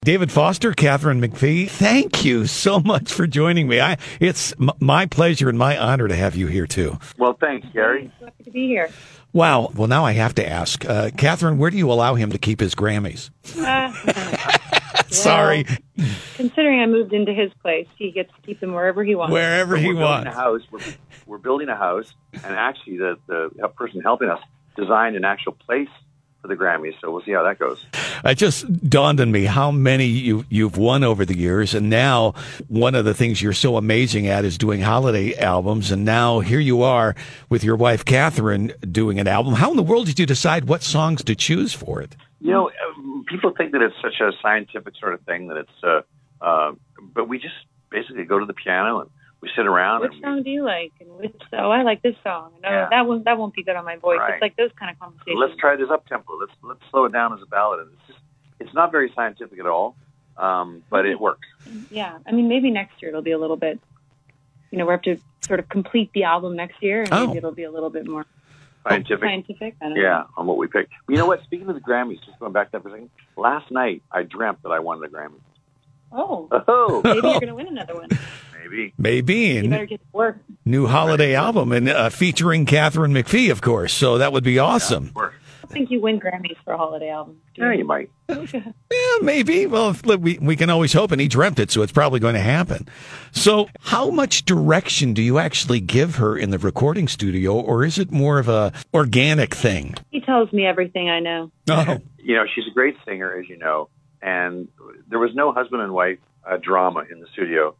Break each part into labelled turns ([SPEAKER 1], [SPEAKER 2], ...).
[SPEAKER 1] David Foster, Katharine McPhee, thank you so much for joining me. It's my pleasure and my honor to have you here, too.
[SPEAKER 2] Well, thanks, Gary.
[SPEAKER 3] Happy to be here.
[SPEAKER 1] Wow. Well, now I have to ask, Katharine, where do you allow him to keep his Grammys? Sorry.
[SPEAKER 3] Considering I moved into his place, he gets to keep them wherever he wants.
[SPEAKER 1] Wherever he wants.
[SPEAKER 2] We're building a house, and actually the person helping us designed an actual place for the Grammys, so we'll see how that goes.
[SPEAKER 1] It just dawned on me how many you've won over the years, and now one of the things you're so amazing at is doing holiday albums, and now here you are with your wife, Katharine, doing an album. How in the world did you decide what songs to choose for it?
[SPEAKER 2] You know, people think that it's such a scientific sort of thing, that it's, but we just basically go to the piano and we sit around.
[SPEAKER 3] Which song do you like? And I like this song. No, that won't be good on my voice.
[SPEAKER 2] Right.
[SPEAKER 3] It's like those kind of conversations.
[SPEAKER 2] Let's try this up tempo. Let's slow it down as a ballad. And it's not very scientific at all, but it works.
[SPEAKER 3] Yeah, I mean, maybe next year it'll be a little bit. We have to sort of complete the album next year, and maybe it'll be a little bit more
[SPEAKER 2] scientific.
[SPEAKER 3] I don't know.
[SPEAKER 2] On what we picked. You know what? Speaking of the Grammys, just going back to that for a second. Last night I dreamt that I won the Grammy.
[SPEAKER 3] Oh.
[SPEAKER 2] Maybe
[SPEAKER 3] you're going to win another one.
[SPEAKER 2] Maybe.
[SPEAKER 3] You better get to work.
[SPEAKER 1] New holiday album, and featuring Katharine McPhee, of course. So that would be awesome.
[SPEAKER 3] I don't think you win Grammys for a holiday album.
[SPEAKER 2] Yeah, you might.
[SPEAKER 1] Yeah, maybe. Well, we can always hope, and he dreamt it, so it's probably going to happen. So how much direction do you actually give her in the recording studio, or is it more of a organic thing?
[SPEAKER 3] He tells me everything I know.
[SPEAKER 1] Oh.
[SPEAKER 2] She's a great singer, as you know, and there was no husband and wife drama in the studio.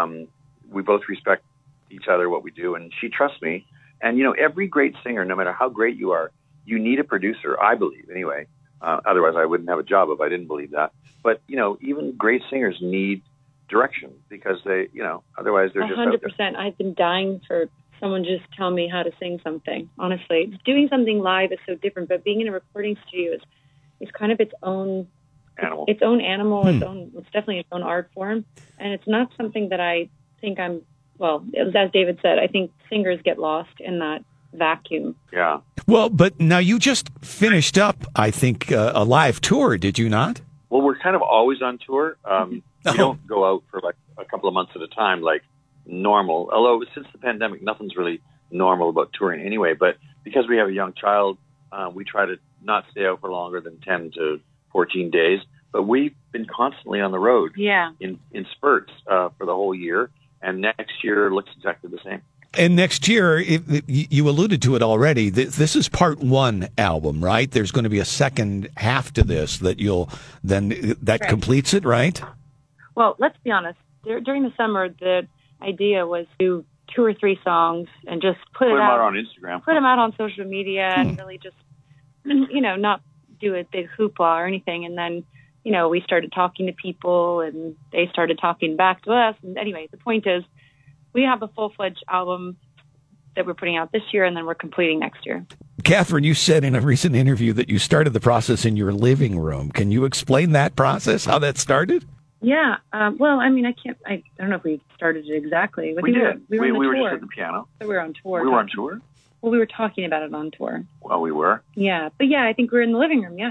[SPEAKER 2] We both respect each other, what we do, and she trusts me. And, every great singer, no matter how great you are, you need a producer, I believe, anyway. Otherwise, I wouldn't have a job if I didn't believe that. But, even great singers need direction because they, otherwise they're just
[SPEAKER 3] 100%. I've been dying for someone to just tell me how to sing something, honestly. Doing something live is so different, but being in a recording studio is kind of its own animal. It's definitely its own art form. And it's not something that I think as David said, I think singers get lost in that vacuum.
[SPEAKER 2] Yeah.
[SPEAKER 1] Well, but now you just finished up, I think, a live tour, did you not?
[SPEAKER 2] Well, we're kind of always on tour. We don't go out for like a couple of months at a time like normal. Although since the pandemic, nothing's really normal about touring anyway. But because we have a young child, we try to not stay out for longer than 10 to 14 days. But we've been constantly on the road in spurts for the whole year. And next year looks exactly the same.
[SPEAKER 1] And next year, you alluded to it already, this is part one album, right? There's going to be a second half to this that completes it, right?
[SPEAKER 3] Well, let's be honest. During the summer, the idea was to do 2 or 3 songs and just put them out
[SPEAKER 2] on Instagram.
[SPEAKER 3] Put them out on social media and really just, not do a big hoopla or anything. And then, we started talking to people and they started talking back to us. And anyway, the point is we have a full-fledged album that we're putting out this year and then we're completing next year.
[SPEAKER 1] Katharine, you said in a recent interview that you started the process in your living room. Can you explain that process, how that started?
[SPEAKER 3] Yeah. I don't know if we started it exactly.
[SPEAKER 2] We did. We were just at the piano.
[SPEAKER 3] So we were on tour.
[SPEAKER 2] We were on tour?
[SPEAKER 3] Well, we were talking about it on tour.
[SPEAKER 2] Well, we were.
[SPEAKER 3] Yeah. But I think we're in the living room. Yeah.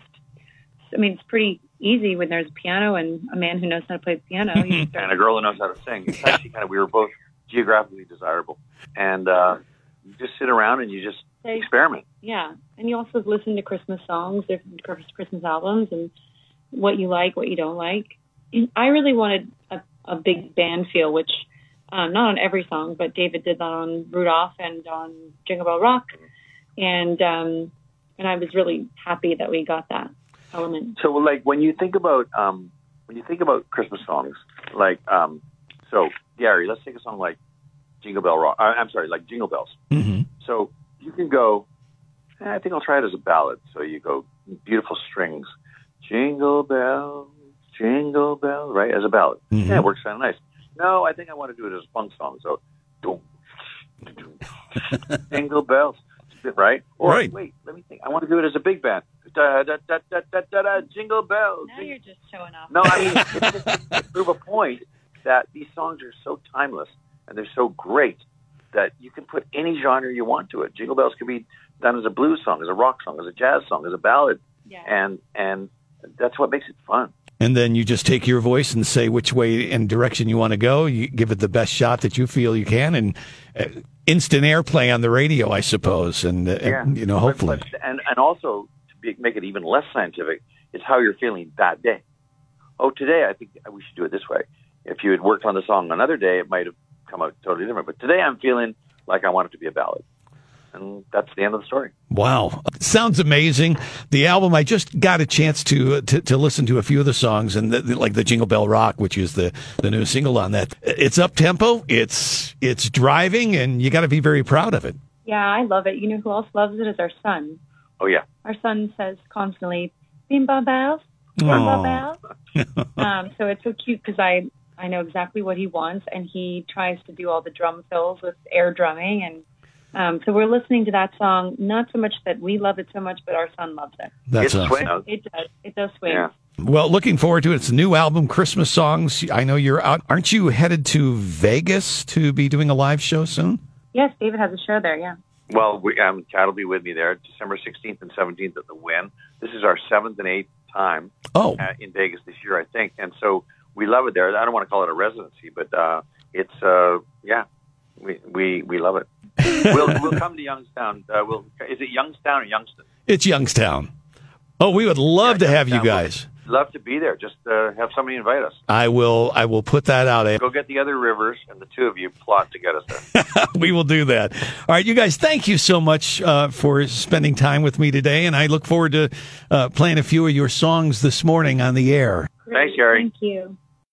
[SPEAKER 3] It's pretty easy when there's a piano and a man who knows how to play the piano.
[SPEAKER 2] And a girl who knows how to sing. It's actually we were both geographically desirable. And you just sit around and you just experiment.
[SPEAKER 3] Yeah. And you also listen to Christmas songs, different Christmas albums, and what you like, what you don't like. And I really wanted a big band feel, which not on every song, but David did that on Rudolph and on Jingle Bell Rock. And I was really happy that we got that element.
[SPEAKER 2] So, when you think about Christmas songs, so Gary, let's take a song like Jingle Bell Rock. Like Jingle Bells.
[SPEAKER 1] Mm-hmm.
[SPEAKER 2] So you can go. I think I'll try it as a ballad. So you go beautiful strings, Jingle Bell, Jingle Bell, right, as a ballad.
[SPEAKER 1] Mm-hmm.
[SPEAKER 2] Yeah, it works kind of nice. No, I think I want to do it as a funk song. So, Jingle Bells, right? Or
[SPEAKER 1] right.
[SPEAKER 2] Wait, let me think. I want to do it as a big band. Da, da, da, da, da, da, da, Jingle Bells.
[SPEAKER 3] Now you're just showing off.
[SPEAKER 2] No, it's just to prove a point that these songs are so timeless and they're so great that you can put any genre you want to it. Jingle Bells can be done as a blues song, as a rock song, as a jazz song, as a ballad.
[SPEAKER 3] Yeah.
[SPEAKER 2] And that's what makes it fun.
[SPEAKER 1] and then you just take your voice and say which way and direction you want to go. You give it the best shot that you feel you can, and instant airplay on the radio, I suppose, and hopefully.
[SPEAKER 2] And also, to make it even less scientific, is how you're feeling that day. Oh, today I think we should do it this way. If you had worked on the song another day, it might have come out totally different. But today I'm feeling like I want it to be a ballad. And that's the end of the story.
[SPEAKER 1] Wow. Sounds amazing. The album, I just got a chance to listen to a few of the songs, and like the Jingle Bell Rock, which is the new single on that. It's up-tempo, it's driving, and you got to be very proud of it.
[SPEAKER 3] Yeah, I love it. You know who else loves it is our son.
[SPEAKER 2] Oh, yeah.
[SPEAKER 3] Our son says constantly, bim-bam bells, bim-bam bells. So it's so cute because I know exactly what he wants, and he tries to do all the drum fills with air drumming, and so we're listening to that song, not so much that we love it so much, but our son loves it.
[SPEAKER 1] That's
[SPEAKER 2] awesome.
[SPEAKER 3] It does swing.
[SPEAKER 2] Yeah.
[SPEAKER 1] Well, looking forward to it. It's a new album, Christmas Songs. I know you're out. Aren't you headed to Vegas to be doing a live show soon?
[SPEAKER 3] Yes, David has a show there, yeah.
[SPEAKER 2] Well, Chad will be with me there December 16th and 17th at the Wynn. This is our 7th and 8th time in Vegas this year, I think. And so we love it there. I don't want to call it a residency, but we love it. We'll come to Youngstown. Is it Youngstown or Youngston?
[SPEAKER 1] It's Youngstown. Oh, we would love to have you guys.
[SPEAKER 2] Love to be there. Just have somebody invite us.
[SPEAKER 1] I will put that out.
[SPEAKER 2] Go get the other Rivers, and the two of you plot to get us there.
[SPEAKER 1] We will do that. All right, you guys, thank you so much for spending time with me today, and I look forward to playing a few of your songs this morning on the air.
[SPEAKER 2] Thanks, Gary.
[SPEAKER 3] Thank you.